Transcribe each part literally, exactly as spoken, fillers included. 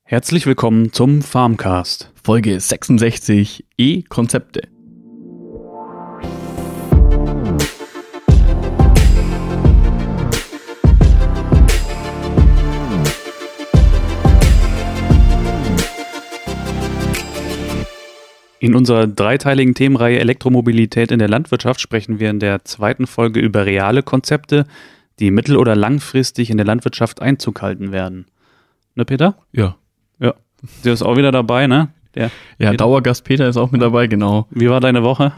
Herzlich willkommen zum Farmcast. Folge sechsundsechzig E-Konzepte. In unserer dreiteiligen Themenreihe Elektromobilität in der Landwirtschaft sprechen wir in der zweiten Folge über reale Konzepte, die mittel- oder langfristig in der Landwirtschaft Einzug halten werden. Ne, Peter? Ja. Ja. Der ist auch wieder dabei, ne? Der ja, Peter. Dauergast Peter ist auch mit dabei, genau. Wie war deine Woche?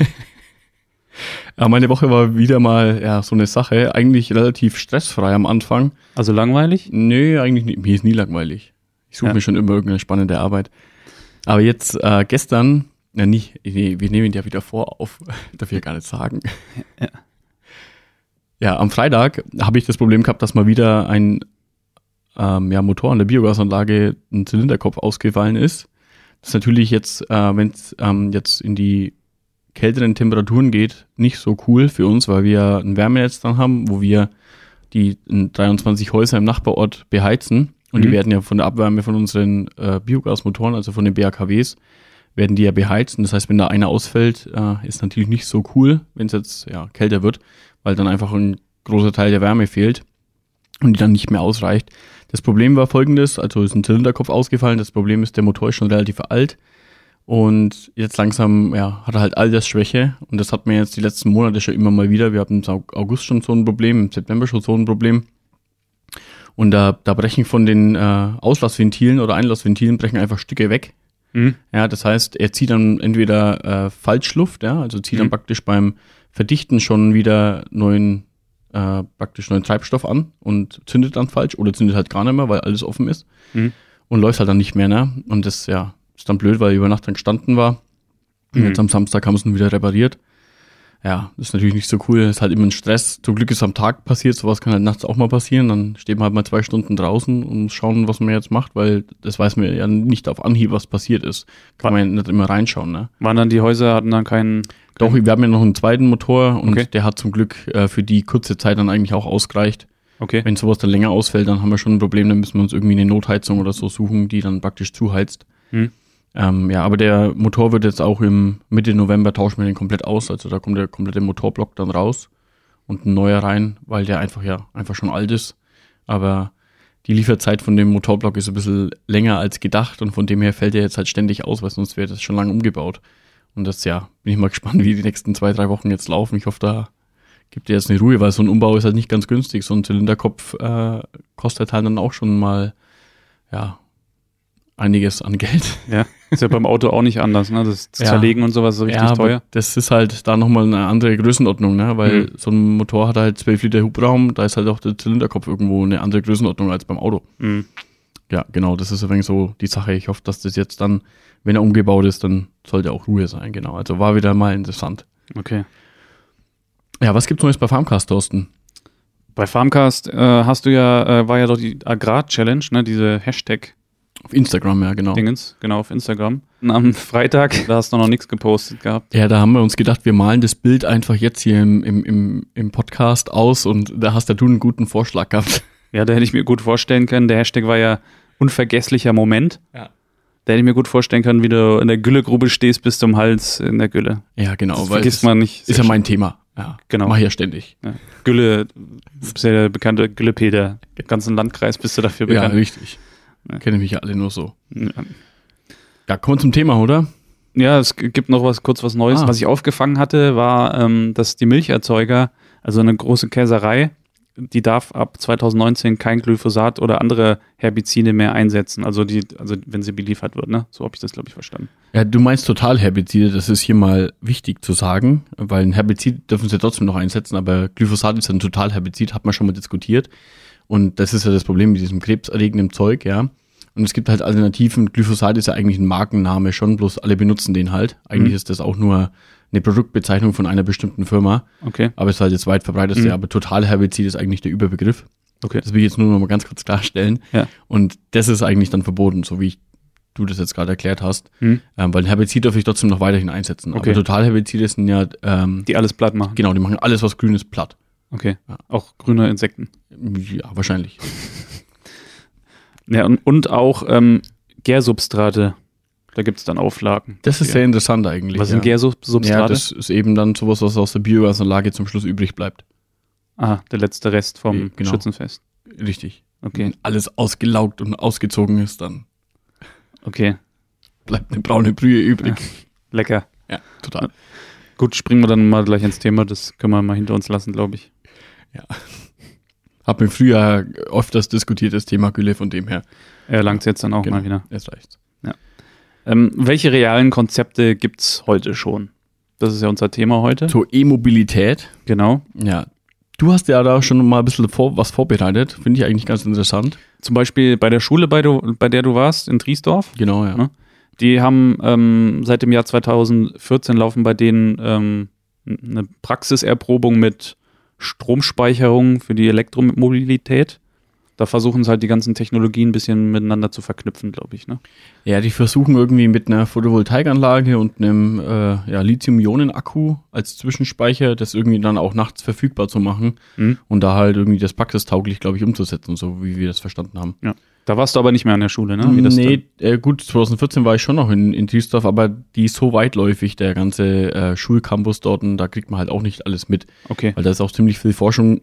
Ja, meine Woche war wieder mal ja so eine Sache, eigentlich relativ stressfrei am Anfang. Also langweilig? Nö, eigentlich nicht. Mir ist nie langweilig. Ich suche Ja. mir schon immer irgendeine spannende Arbeit. Aber jetzt äh, gestern, ja nicht, nee, wir nehmen ja wieder vor auf, darf ich ja gar nicht sagen. Ja. Ja, am Freitag habe ich das Problem gehabt, dass mal wieder ein ähm, ja, Motor an der Biogasanlage, ein Zylinderkopf ausgefallen ist. Das ist natürlich jetzt, äh, wenn es ähm, jetzt in die kälteren Temperaturen geht, nicht so cool für uns, weil wir ein Wärmenetz dann haben, wo wir die dreiundzwanzig Häuser im Nachbarort beheizen. Und Mhm. die werden ja von der Abwärme von unseren äh, Biogasmotoren, also von den B A K Ws, werden die ja beheizt. Und das heißt, wenn da einer ausfällt, äh, ist natürlich nicht so cool, wenn es jetzt ja kälter wird, weil dann einfach ein großer Teil der Wärme fehlt und die dann nicht mehr ausreicht. Das Problem war folgendes, also ist ein Zylinderkopf ausgefallen. Das Problem ist, der Motor ist schon relativ alt und jetzt langsam ja, hat er halt Altersschwäche. Und das hat man jetzt die letzten Monate schon immer mal wieder. Wir hatten im August schon so ein Problem, im September schon so ein Problem. Und da, da brechen von den äh, Auslassventilen oder Einlassventilen brechen einfach Stücke weg. Mhm. Ja, das heißt, er zieht dann entweder äh, Falschluft, ja, also zieht Mhm. dann praktisch beim Verdichten schon wieder neuen, äh, praktisch neuen Treibstoff an und zündet dann falsch oder zündet halt gar nicht mehr, weil alles offen ist Mhm. und läuft halt dann nicht mehr, ne? Und das, ja, ist dann blöd, weil über Nacht dann gestanden war. Und Mhm. jetzt am Samstag haben sie ihn wieder repariert. Ja, das ist natürlich nicht so cool, ist halt immer ein Stress. Zum Glück ist es am Tag passiert, sowas kann halt nachts auch mal passieren. Dann steht man halt mal zwei Stunden draußen und muss schauen, was man jetzt macht, weil das weiß man ja nicht auf Anhieb, was passiert ist. Kann man ja nicht immer reinschauen, ne? Waren dann die Häuser, hatten dann keinen... Doch, wir haben ja noch einen zweiten Motor und Okay. der hat zum Glück äh, für die kurze Zeit dann eigentlich auch ausgereicht. Okay. Wenn sowas dann länger ausfällt, dann haben wir schon ein Problem, dann müssen wir uns irgendwie eine Notheizung oder so suchen, die dann praktisch zuheizt. Mhm. Ähm, ja, aber der Motor wird jetzt auch im Mitte November, tauschen wir den komplett aus, also da kommt der komplette Motorblock dann raus und ein neuer rein, weil der einfach ja einfach schon alt ist. Aber die Lieferzeit von dem Motorblock ist ein bisschen länger als gedacht und von dem her fällt der jetzt halt ständig aus, weil sonst wäre das schon lange umgebaut. Und das, ja, bin ich mal gespannt, wie die nächsten zwei, drei Wochen jetzt laufen. Ich hoffe, da gibt ihr jetzt eine Ruhe, weil so ein Umbau ist halt nicht ganz günstig. So ein Zylinderkopf äh, kostet halt dann auch schon mal, ja, einiges an Geld. Ja, ist ja beim Auto auch nicht anders, ne? Das Ja. Zerlegen und sowas ist so richtig ja, teuer. aber das ist halt da nochmal eine andere Größenordnung, ne? Weil Mhm. so ein Motor hat halt zwölf Liter Hubraum, da ist halt auch der Zylinderkopf irgendwo eine andere Größenordnung als beim Auto. Mhm. Ja, genau, das ist ein wenig so die Sache. Ich hoffe, dass das jetzt dann, wenn er umgebaut ist, dann sollte auch Ruhe sein, genau. Also war wieder mal interessant. Okay. Ja, was gibt's Neues bei Farmcast, Thorsten? Bei Farmcast äh, hast du ja, äh, war ja doch die Agrar-Challenge, ne? Diese Hashtag Auf Instagram, ja, genau. Dingens, genau, auf Instagram. Und am Freitag, da hast du noch nichts gepostet gehabt. Ja, da haben wir uns gedacht, wir malen das Bild einfach jetzt hier im, im, im, im Podcast aus und da hast ja du einen guten Vorschlag gehabt. Ja, da hätte ich mir gut vorstellen können. Der Hashtag war ja unvergesslicher Moment. Ja. Da hätte ich mir gut vorstellen können, wie du in der Güllegrube stehst bis zum Hals in der Gülle. Ja, genau. Das weil vergisst es man nicht. Ist ja mein Thema. Ja, Genau. mach ich ja ständig. Ja. Gülle, du bist ja der bekannte Gülle-Peter. Im ganzen Landkreis bist du dafür Ja, bekannt. richtig. Ja. Kennen mich ja alle nur so. Ja. Ja, kommen wir zum Thema, oder? Ja, es g- gibt noch was, kurz was Neues. Ah. Was ich aufgefangen hatte, war, ähm, dass die Milcherzeuger, also eine große Käserei, die darf ab zwanzig neunzehn kein Glyphosat oder andere Herbizide mehr einsetzen. Also die, also wenn sie beliefert wird, ne? So habe ich das, glaube ich, verstanden. Ja, du meinst Totalherbizide, das ist hier mal wichtig zu sagen, weil ein Herbizid dürfen sie trotzdem noch einsetzen, aber Glyphosat ist ein Totalherbizid, hat man schon mal diskutiert. Und das ist ja das Problem mit diesem krebserregenden Zeug, ja. Und es gibt halt Alternativen. Glyphosat ist ja eigentlich ein Markenname schon, bloß alle benutzen den halt. Eigentlich Mhm. ist das auch nur eine Produktbezeichnung von einer bestimmten Firma. Okay. Aber es ist halt jetzt weit verbreiteste. Mhm. Aber Totalherbizid ist eigentlich der Überbegriff. Okay. Das will ich jetzt nur noch mal ganz kurz klarstellen. Ja. Und das ist eigentlich dann verboten, so wie ich, du das jetzt gerade erklärt hast. Mhm. Ähm, weil ein Herbizid darf ich trotzdem noch weiterhin einsetzen. Okay. Aber Totalherbizide sind ja, ähm, Die alles platt machen. genau, die machen alles, was grün ist, platt. Okay. Ja. Auch grüne Insekten. Ja, wahrscheinlich. Ja, und, und auch ähm, Gärsubstrate. Da gibt es dann Auflagen. Das ist dafür. sehr interessant eigentlich. Was ja. sind Gärsubstrate? Ja, das ist eben dann sowas, was aus der Biogasanlage zum Schluss übrig bleibt. Ah, der letzte Rest vom Genau. Schützenfest. Richtig. Okay. Wenn alles ausgelaugt und ausgezogen ist, dann Okay. bleibt eine braune Brühe übrig. Lecker. Ja, total. Gut, springen wir dann mal gleich ins Thema. Das können wir mal hinter uns lassen, glaube ich. Ja. Hab mir früher öfters diskutiert, das Thema Gülle, von dem her. Erlangt es jetzt dann auch Genau. mal wieder. Jetzt reicht's. Ähm, welche realen Konzepte gibt es heute schon? Das ist ja unser Thema heute. Zur E-Mobilität. Genau. Ja. Du hast ja da schon mal ein bisschen vor, was vorbereitet. Finde ich eigentlich ganz interessant. Zum Beispiel bei der Schule, bei, du, bei der du warst, in Triesdorf. Genau, ja. Ne? Die haben ähm, seit dem Jahr zweitausendvierzehn laufen bei denen ähm, eine Praxiserprobung mit Stromspeicherung für die Elektromobilität. Da versuchen sie halt die ganzen Technologien ein bisschen miteinander zu verknüpfen, glaube ich. Ne? Ja, die versuchen irgendwie mit einer Photovoltaikanlage und einem äh, ja, Lithium-Ionen-Akku als Zwischenspeicher das irgendwie dann auch nachts verfügbar zu machen Mhm. und da halt irgendwie das praxistauglich, glaube ich, umzusetzen, so wie wir das verstanden haben. Ja. Da warst du aber nicht mehr an der Schule, ne? Wie das nee, äh, gut, zweitausendvierzehn war ich schon noch in, in Triesdorf, aber die ist so weitläufig, der ganze äh, Schulcampus dort, und da kriegt man halt auch nicht alles mit, dann? Okay. weil da ist auch ziemlich viel Forschung,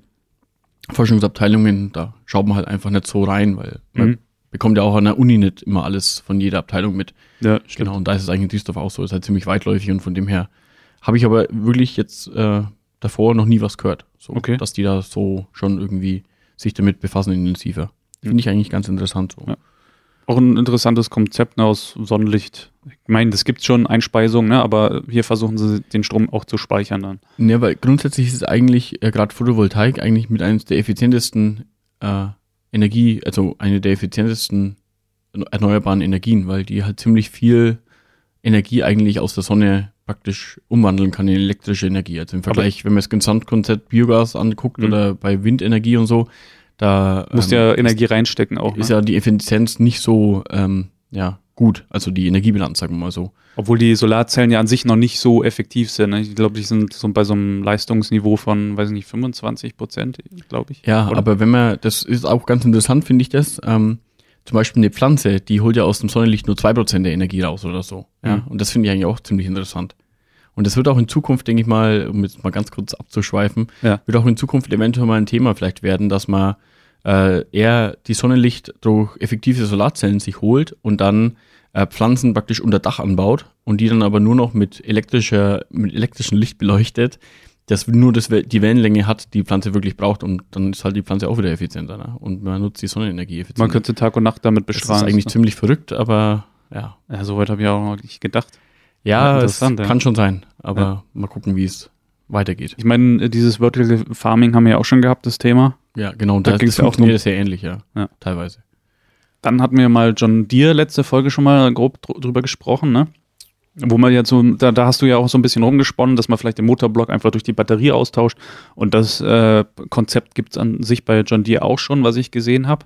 Forschungsabteilungen, da schaut man halt einfach nicht so rein, weil man Mhm. bekommt ja auch an der Uni nicht immer alles von jeder Abteilung mit. Ja, stimmt. Genau, und da ist es eigentlich in Triesdorf auch so, ist halt ziemlich weitläufig, und von dem her habe ich aber wirklich jetzt äh, davor noch nie was gehört, so, Okay. dass die da so schon irgendwie sich damit befassen intensiver. Finde ich eigentlich ganz interessant so. Ja. Auch ein interessantes Konzept, ne, aus Sonnenlicht. Ich meine, das gibt schon Einspeisung, ne, aber hier versuchen sie den Strom auch zu speichern dann. Ja, weil grundsätzlich ist es eigentlich, äh, gerade Photovoltaik, eigentlich mit eines der effizientesten äh, Energie, also eine der effizientesten erneuerbaren Energien, weil die halt ziemlich viel Energie eigentlich aus der Sonne praktisch umwandeln kann in elektrische Energie. Also im Vergleich, wenn man das Gesamtkonzept Biogas anguckt Mhm. oder bei Windenergie und so, da Musst ähm, ja Energie reinstecken auch, ist ne? ja die Effizienz nicht so ähm, ja, gut, also die Energiebilanz, sagen wir mal so. Obwohl die Solarzellen ja an sich noch nicht so effektiv sind. Ne? Ich glaube, die sind so bei so einem Leistungsniveau von, weiß ich nicht, fünfundzwanzig Prozent, glaube ich. Ja, Oder? aber wenn man, das ist auch ganz interessant, finde ich das, ähm, zum Beispiel eine Pflanze, die holt ja aus dem Sonnenlicht nur zwei Prozent der Energie raus oder so. Ja, Mhm. und das finde ich eigentlich auch ziemlich interessant. Und das wird auch in Zukunft, denke ich mal, um jetzt mal ganz kurz abzuschweifen, Ja. wird auch in Zukunft eventuell mal ein Thema vielleicht werden, dass man äh, eher die Sonnenlicht durch effektive Solarzellen sich holt und dann äh, Pflanzen praktisch unter Dach anbaut und die dann aber nur noch mit elektrischer, mit elektrischem Licht beleuchtet, das nur das, die Wellenlänge hat, die Pflanze wirklich braucht, und dann ist halt die Pflanze auch wieder effizienter, ne? Und man nutzt die Sonnenenergie effizienter. Man könnte Tag und Nacht damit das ist bestrahlen. eigentlich ziemlich verrückt, aber ja. Ja, soweit habe ich auch noch nicht gedacht. Ja, Ja, es interessant, ja. kann schon sein, aber Ja. mal gucken, wie es weitergeht. Ich meine, dieses Vertical Farming haben wir ja auch schon gehabt, das Thema. Ja, genau, Da da, ging's das ja auch funktioniert drum. sehr ähnlich, ja, Ja. teilweise. Dann hatten wir mal John Deere letzte Folge schon mal grob dr- drüber gesprochen, ne? Wo man jetzt so, da, da hast du ja auch so ein bisschen rumgesponnen, dass man vielleicht den Motorblock einfach durch die Batterie austauscht. Und das äh, Konzept gibt es an sich bei John Deere auch schon, was ich gesehen habe.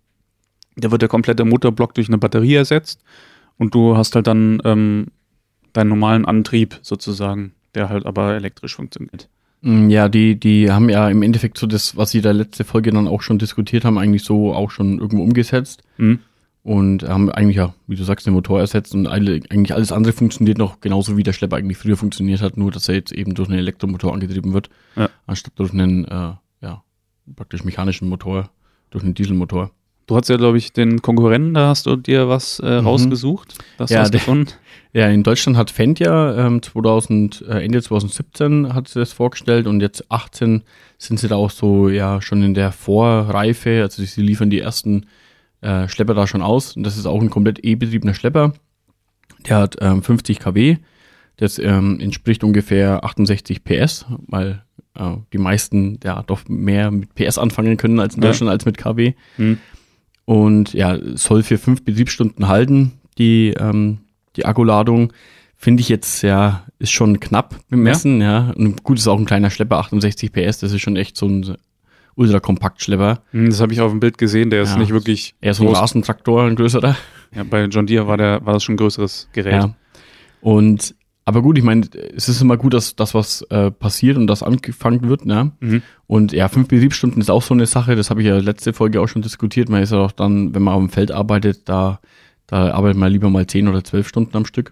Da wird der komplette Motorblock durch eine Batterie ersetzt und du hast halt dann ähm, deinen normalen Antrieb sozusagen, der halt aber elektrisch funktioniert. Mm, Ja, die, die haben ja im Endeffekt so das, was sie da letzte Folge dann auch schon diskutiert haben, eigentlich so auch schon irgendwo umgesetzt. Mhm. Und haben eigentlich ja, wie du sagst, den Motor ersetzt, und alle, eigentlich alles andere funktioniert noch genauso, wie der Schlepper eigentlich früher funktioniert hat, nur dass er jetzt eben durch einen Elektromotor angetrieben wird, Ja. anstatt durch einen, äh, ja, praktisch mechanischen Motor, durch einen Dieselmotor. Du hast ja, glaube ich, den Konkurrenten, da hast du dir was äh, Mhm. rausgesucht. Das Ja, hast du der- gefunden. Ja, in Deutschland hat Fendt ja ähm, zweitausend, äh, Ende zweitausendsiebzehn hat sie das vorgestellt, und jetzt achtzehn sind sie da auch so ja schon in der Vorreife, also sie liefern die ersten äh, Schlepper da schon aus, und das ist auch ein komplett E-betriebener Schlepper. Der hat ähm, fünfzig Kilowatt, das ähm, entspricht ungefähr achtundsechzig P S, weil äh, die meisten ja doch mehr mit P S anfangen können als in Ja. Deutschland als mit Kilowatt. Mhm. Und ja, soll für fünf Betriebsstunden halten, die, ähm, die Akkuladung. Finde ich jetzt, ja, ist schon knapp bemessen, ja. Und gut, ist auch ein kleiner Schlepper, achtundsechzig P S, das ist schon echt so ein Ultrakompakt-Schlepper. Hm, Das habe ich auf dem Bild gesehen, der ist Ja. nicht wirklich Eher so ein groß. Rasentraktor, ein größerer. Ja, bei John Deere war, der, war das schon ein größeres Gerät. Ja. Und Aber gut, ich meine, es ist immer gut, dass das was äh, passiert und das angefangen wird, ne? Mhm. Und ja, fünf Betriebsstunden ist auch so eine Sache, das habe ich ja letzte Folge auch schon diskutiert. Man ist ja auch dann, wenn man auf dem Feld arbeitet, da, da arbeitet man lieber mal zehn oder zwölf Stunden am Stück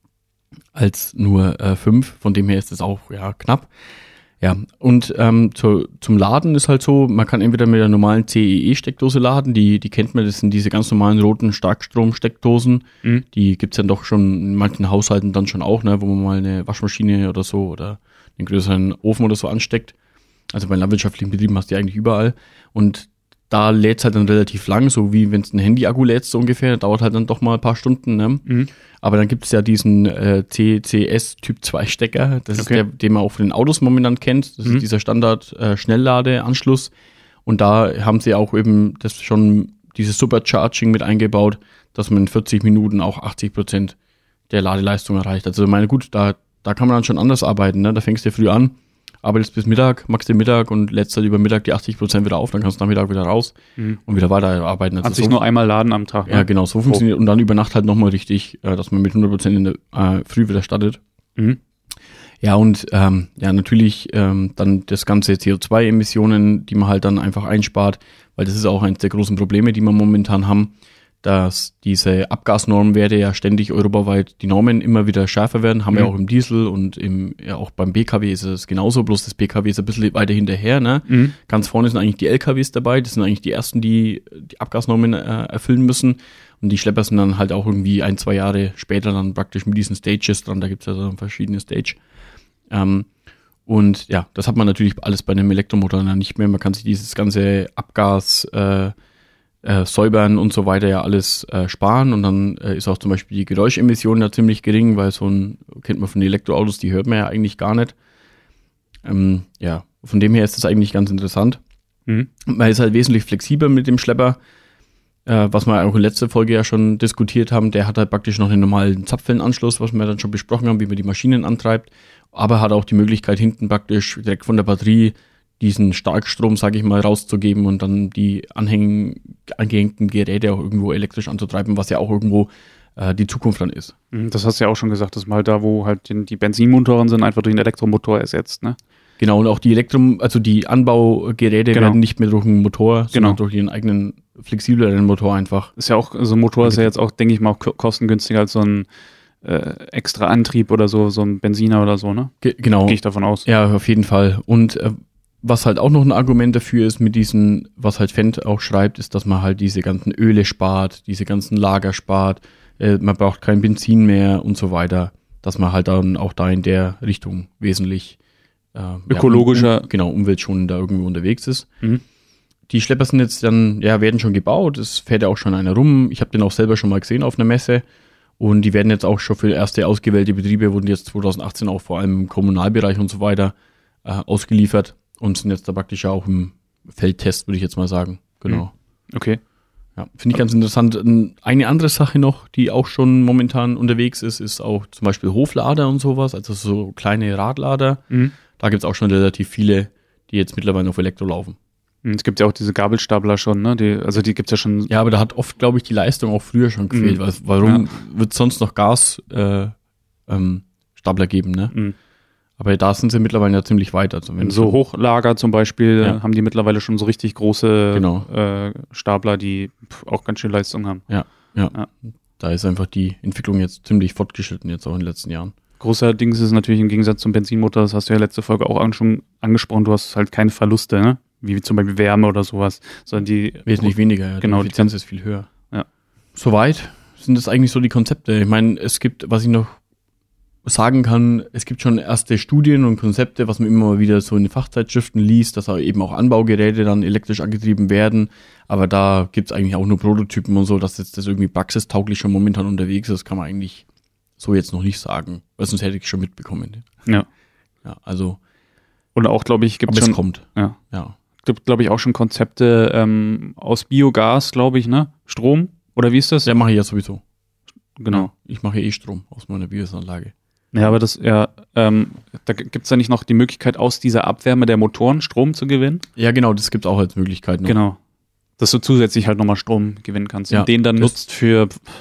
als nur äh, fünf. Von dem her ist das auch ja knapp. Ja, und ähm, zu, zum Laden ist halt so, man kann entweder mit der normalen C E E-Steckdose laden, die die kennt man, das sind diese ganz normalen roten Starkstrom-Steckdosen, mhm. die gibt's dann doch schon in manchen Haushalten dann schon auch, ne, wo man mal eine Waschmaschine oder so oder einen größeren Ofen oder so ansteckt. Also bei landwirtschaftlichen Betrieben hast du die eigentlich überall und da lädt's halt dann relativ lang, so wie wenn es ein Handy-Akku lädst so ungefähr, dauert halt dann doch mal ein paar Stunden, ne? Mhm. Aber dann gibt's ja diesen äh, C C S Typ zwei Stecker, das okay. ist der, den man auch von den Autos momentan kennt, das mhm. ist dieser Standard äh, Schnellladeanschluss und da haben sie auch eben das schon dieses Supercharging mit eingebaut, dass man in vierzig Minuten auch achtzig Prozent der Ladeleistung erreicht. Also ich meine, gut, da, da kann man dann schon anders arbeiten, ne? Da fängst du früh an, arbeitest bis Mittag, machst den Mittag und lädst halt über Mittag die achtzig Prozent wieder auf, dann kannst du Nachmittag wieder raus mhm. und wieder weiterarbeiten. Also Hat sich so, nur einmal laden am Tag. Ne? Ja, genau, so funktioniert. Und dann über Nacht halt nochmal richtig, äh, dass man mit hundert Prozent in der äh, Früh wieder startet. Mhm. Ja, und ähm, ja, natürlich ähm, dann das ganze C O zwei Emissionen, die man halt dann einfach einspart, weil das ist auch eines der großen Probleme, die wir momentan haben, dass diese Abgasnormwerte ja ständig europaweit die Normen immer wieder schärfer werden, haben mhm. wir auch im Diesel und im ja auch beim B K W ist es genauso, bloß das B K W ist ein bisschen weiter hinterher, ne? Mhm. Ganz vorne sind eigentlich die L K Ws dabei, das sind eigentlich die ersten, die die Abgasnormen äh, erfüllen müssen und die Schlepper sind dann halt auch irgendwie ein, zwei Jahre später dann praktisch mit diesen Stages dran, da gibt's ja so verschiedene Stage. Ähm, und ja, das hat man natürlich alles bei einem Elektromotor dann nicht mehr, man kann sich dieses ganze Abgas äh, Äh, säubern und so weiter ja alles äh, sparen und dann äh, ist auch zum Beispiel die Geräuschemission da ziemlich gering, weil so ein, kennt man von den Elektroautos, die hört man ja eigentlich gar nicht. Ähm, ja, von dem her ist das eigentlich ganz interessant. Mhm. Man ist halt wesentlich flexibler mit dem Schlepper, äh, was wir auch in letzter Folge ja schon diskutiert haben, der hat halt praktisch noch einen normalen Zapfwellenanschluss, was wir dann schon besprochen haben, wie man die Maschinen antreibt, aber hat auch die Möglichkeit hinten praktisch direkt von der Batterie diesen Starkstrom, sage ich mal, rauszugeben und dann die anhängen, angehängten Geräte auch irgendwo elektrisch anzutreiben, was ja auch irgendwo äh, die Zukunft dann ist. Das hast du ja auch schon gesagt, dass man halt da, wo halt die Benzinmotoren sind, einfach durch einen Elektromotor ersetzt, ne? Genau, und auch die Elektro, also die Anbaugeräte genau. werden nicht mehr durch einen Motor, sondern genau. durch ihren eigenen flexibleren Motor einfach. Ist ja auch, so ein Motor ist ja jetzt auch, denke ich mal, auch kostengünstiger als so ein äh, extra Antrieb oder so, so ein Benziner oder so, ne? Ge- genau. Gehe ich davon aus. Ja, auf jeden Fall. Und äh, was halt auch noch ein Argument dafür ist mit diesen, was halt Fendt auch schreibt, ist, dass man halt diese ganzen Öle spart, diese ganzen Lager spart, äh, man braucht kein Benzin mehr und so weiter, dass man halt dann auch da in der Richtung wesentlich äh, ökologischer, ja, um, um, genau, umweltschonender irgendwo unterwegs ist. Mhm. Die Schlepper sind jetzt dann, ja, werden schon gebaut, es fährt ja auch schon einer rum, ich habe den auch selber schon mal gesehen auf einer Messe und die werden jetzt auch schon für erste ausgewählte Betriebe, wurden jetzt zwanzig achtzehn auch vor allem im Kommunalbereich und so weiter äh, ausgeliefert. Und sind jetzt da praktisch auch im Feldtest, würde ich jetzt mal sagen. Genau. Okay. Ja, finde ich ganz interessant. Eine andere Sache noch, die auch schon momentan unterwegs ist, ist auch zum Beispiel Hoflader und sowas, also so kleine Radlader. Mhm. Da gibt es auch schon relativ viele, die jetzt mittlerweile auf Elektro laufen. Es gibt ja auch diese Gabelstapler schon, ne? Die, also die gibt's ja schon. Ja, aber da hat oft, glaube ich, die Leistung auch früher schon gefehlt. Mhm. Weil, warum ja. wird es sonst noch Gasstapler äh, ähm, geben, ne? Mhm. Aber da sind sie mittlerweile ja ziemlich weit. Also wenn so Hochlager zum Beispiel ja. haben die mittlerweile schon so richtig große genau. äh, Stapler, die auch ganz schön Leistung haben. Ja, ja, ja. Da ist einfach die Entwicklung jetzt ziemlich fortgeschritten, jetzt auch in den letzten Jahren. Großer Dings ist natürlich im Gegensatz zum Benzinmotor, das hast du ja letzte Folge auch an, schon angesprochen, du hast halt keine Verluste, ne? Wie zum Beispiel Wärme oder sowas, sondern die... Wesentlich weniger, ja. Genau, die Effizienz ist viel höher. Ja. Soweit sind das eigentlich so die Konzepte. Ich meine, es gibt, was ich noch sagen kann, es gibt schon erste Studien und Konzepte, was man immer mal wieder so in den Fachzeitschriften liest, dass eben auch Anbaugeräte dann elektrisch angetrieben werden, aber da gibt's eigentlich auch nur Prototypen und so, dass jetzt das irgendwie praxistauglich schon momentan unterwegs ist, kann man eigentlich so jetzt noch nicht sagen, weil sonst hätte ich schon mitbekommen. Ja. Ja, also. Und auch, glaube ich, gibt es schon. Es kommt. Ja. Ja. Gibt, glaube ich, auch schon Konzepte ähm, aus Biogas, glaube ich, ne? Strom? Oder wie ist das? Ja, mache ich ja sowieso. Genau. Ja, ich mache eh Strom aus meiner Biogasanlage. Ja, aber das, ja, ähm, da gibt's ja nicht noch die Möglichkeit, aus dieser Abwärme der Motoren Strom zu gewinnen? Ja, genau, das gibt's auch als Möglichkeit noch. Genau. Dass du zusätzlich halt nochmal Strom gewinnen kannst ja, und den dann nutzt für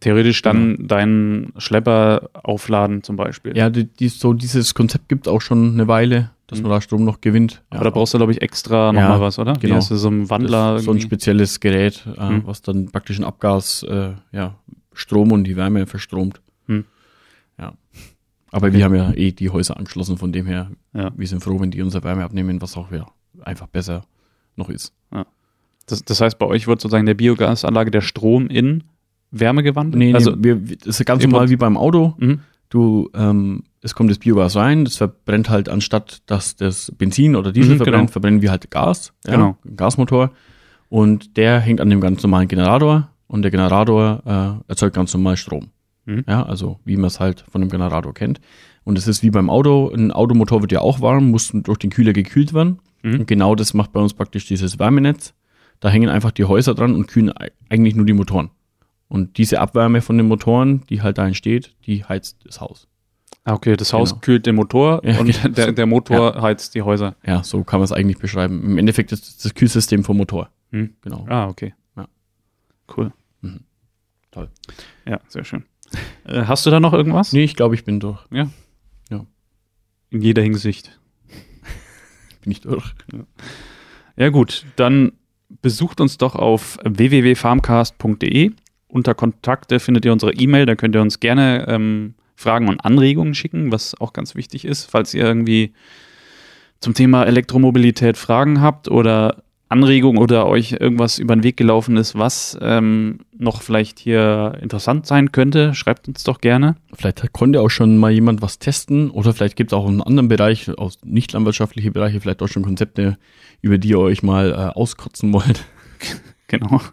theoretisch dann genau. deinen Schlepper aufladen zum Beispiel. Ja, die, die, so dieses Konzept gibt es auch schon eine Weile, dass mhm. man da Strom noch gewinnt. Aber ja, da brauchst du, glaube ich, extra nochmal ja, was, oder? Genau. Wie so ein Wandler. So ein spezielles Gerät, äh, mhm. was dann praktisch ein Abgas, äh, ja, Strom und die Wärme verstromt. Mhm. Ja. Aber okay. wir haben ja eh die Häuser angeschlossen, von dem her, ja. wir sind froh, wenn die unsere Wärme abnehmen, was auch ja, einfach besser noch ist. Ja. Das, das heißt, bei euch wird sozusagen der Biogasanlage der Strom in Wärme gewandelt? Nee, nee, also wir, das ist ganz normal wie beim Auto. Mhm. Du, ähm, es kommt das Biogas rein, das verbrennt halt, anstatt dass das Benzin oder Diesel mhm, verbrennt, genau. verbrennen wir halt Gas, ja, genau. einen Gasmotor. Und der hängt an dem ganz normalen Generator und der Generator äh, erzeugt ganz normal Strom. Mhm. Ja, also wie man es halt von dem Generator kennt. Und es ist wie beim Auto, ein Automotor wird ja auch warm, muss durch den Kühler gekühlt werden. Mhm. Und genau das macht bei uns praktisch dieses Wärmenetz. Da hängen einfach die Häuser dran und kühlen eigentlich nur die Motoren. Und diese Abwärme von den Motoren, die halt da entsteht, die heizt das Haus. Ah, okay, das Haus genau. kühlt den Motor ja, und der, der Motor ja. heizt die Häuser. Ja, so kann man es eigentlich beschreiben. Im Endeffekt ist das, das Kühlsystem vom Motor. Hm. Genau. Ah, okay. Ja. Cool. Mhm. Toll. Ja, sehr schön. Äh, hast du da noch irgendwas? Nee, ich glaube, ich bin durch. Ja. Ja. In jeder Hinsicht. Bin ich durch. Ja. Ja gut, dann besucht uns doch auf w w w punkt farmcast punkt d e. Unter Kontakte findet ihr unsere E-Mail, da könnt ihr uns gerne ähm, Fragen und Anregungen schicken, was auch ganz wichtig ist. Falls ihr irgendwie zum Thema Elektromobilität Fragen habt oder Anregungen oder euch irgendwas über den Weg gelaufen ist, was ähm, noch vielleicht hier interessant sein könnte, schreibt uns doch gerne. Vielleicht konnte auch schon mal jemand was testen oder vielleicht gibt es auch einen anderen Bereich, aus nicht landwirtschaftlichen Bereiche, vielleicht auch schon Konzepte, über die ihr euch mal äh, auskotzen wollt. Genau.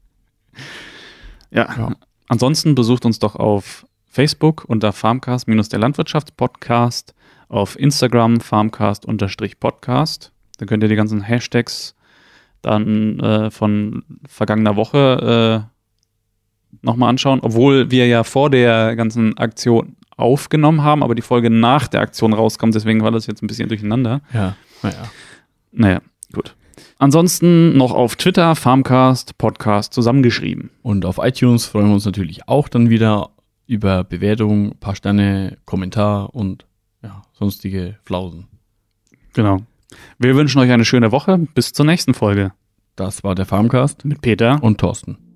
Ja. ja, ansonsten besucht uns doch auf Facebook unter Farmcast minus der Landwirtschaftspodcast, auf Instagram Farmcast-Podcast. Da könnt ihr die ganzen Hashtags dann äh, von vergangener Woche äh, nochmal anschauen, obwohl wir ja vor der ganzen Aktion aufgenommen haben, aber die Folge nach der Aktion rauskommt, deswegen war das jetzt ein bisschen durcheinander. Ja, naja. Naja, gut. Ansonsten noch auf Twitter, Farmcast, Podcast zusammengeschrieben. Und auf iTunes freuen wir uns natürlich auch dann wieder über Bewertungen, paar Sterne, Kommentar und ja, sonstige Flausen. Genau. Wir wünschen euch eine schöne Woche. Bis zur nächsten Folge. Das war der Farmcast mit Peter und Thorsten.